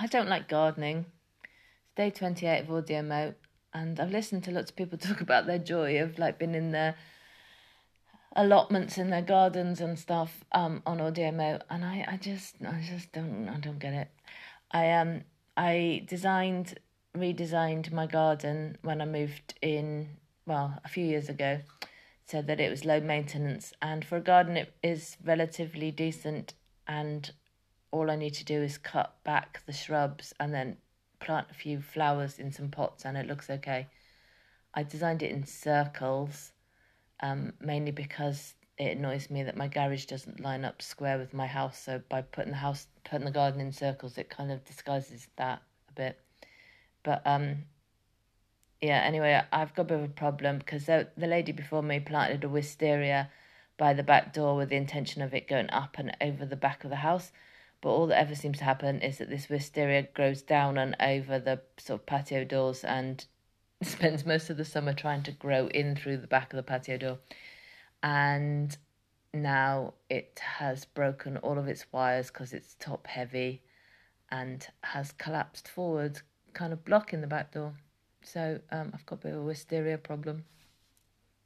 I don't like gardening. It's day 28 of Audio Mo, and I've listened to lots of people talk about their joy of like being in their allotments in their gardens and stuff on Audio Mo, and I just don't get it. I redesigned my garden when I moved in, well, a few years ago, so that it was low maintenance, and for a garden it is relatively decent, and all I need to do is cut back the shrubs and then plant a few flowers in some pots and it looks okay. I designed it in circles, mainly because it annoys me that my garage doesn't line up square with my house, so by putting the garden in circles, it kind of disguises that a bit. But yeah, anyway, I've got a bit of a problem because the lady before me planted a wisteria by the back door with the intention of it going up and over the back of the house. But all that ever seems to happen is that this wisteria grows down and over the sort of patio doors and spends most of the summer trying to grow in through the back of the patio door. And now it has broken all of its wires because it's top heavy and has collapsed forward, kind of blocking the back door. So I've got a bit of a wisteria problem.